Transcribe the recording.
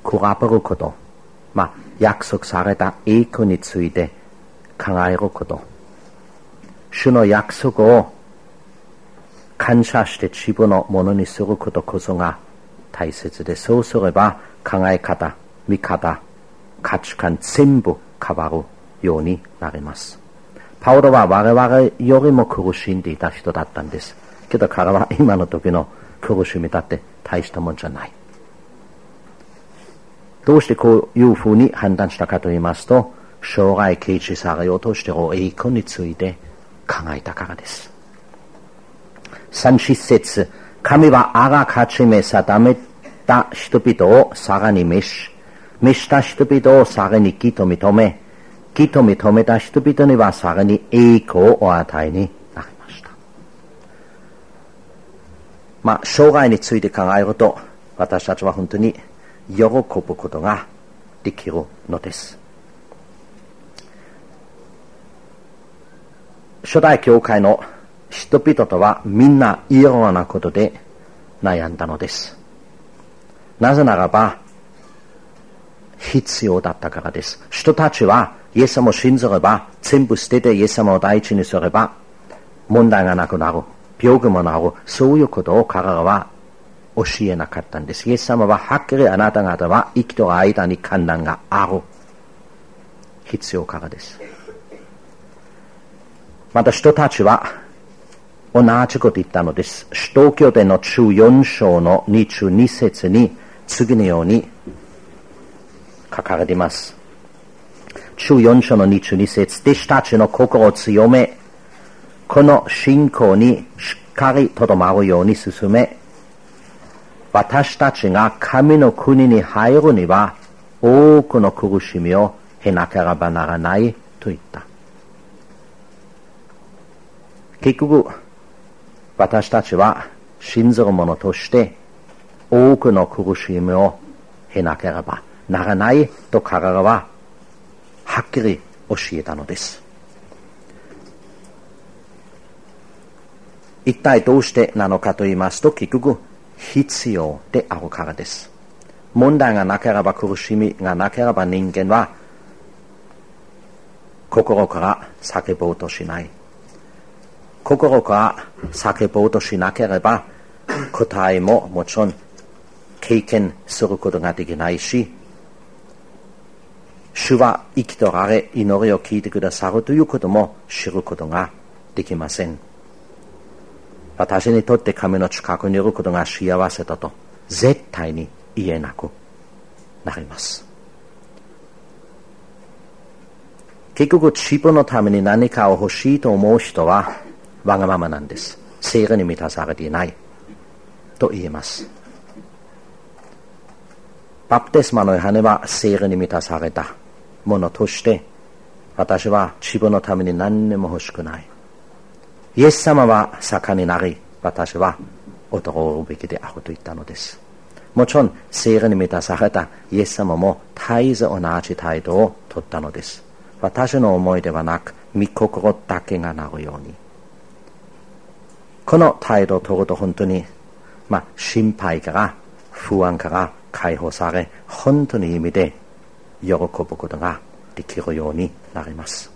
くらぶること、約束された栄光について考えること、主の約束を感謝して自分のものにすることこそが大切で、そうすれば考え方、見方、価値観全部変わるようになります。パウロは我々よりも苦しんでいた人だったんです。けど彼は今の時の苦しみだって大したもんじゃない。どうしてこういうふうに判断したかと言いますと、将来啓示されようとしている栄光について考えたからです。30節、神はあらかじめ定めた人々をさらに召した人々をさらに義と認め、義と認めた人々にはさらに栄光をお与えになりました。将来について考えると、私たちは本当に喜ぶことができるのです。初代教会の人々とはみんないろんなことで悩んだのです。なぜならば必要だったからです。人たちはイエス様を信じれば、全部捨ててイエス様を第一にすれば問題がなくなる、病気も治る、そういうことを彼らは教えなかったんです。イエス様ははっきりあなた方は生きている間に困難がある、必要からです。また人たちは同じこと言ったのです。使徒行伝の14章の22節に次のように書かれています。14章の22節、弟子たちの心を強め、この信仰にしっかりとどまるように進め、私たちが神の国に入るには多くの苦しみを経なければならないと言った。結局私たちは信ずる者として多くの苦しみを経なければならないと彼らははっきり教えたのです。一体どうしてなのかと言いますと、結局必要であるからです。問題がなければ、苦しみがなければ、人間は心から叫ぼうとしない。心から叫ぼうとしなければ、答えももちろん経験することができないし、主は生きとられ祈りを聞いてくださるということも知ることができません。私にとって神の近くにいることが幸せだと絶対に言えなくなります。結局自分のために何かを欲しいと思う人はわがままなんです。聖霊に満たされていないと言えます。バプテスマのヨハネは聖霊に満たされたものとして、私は自分のために何にも欲しくない。イエス様は盛んになり、私は驚くべきであると言ったのです。もちろん聖霊に満たされたイエス様も絶えず同じ態度をとったのです。私の思いではなく御心だけがなるように。この態度をとると本当に、心配から不安から解放され、本当に意味で喜ぶことができるようになります。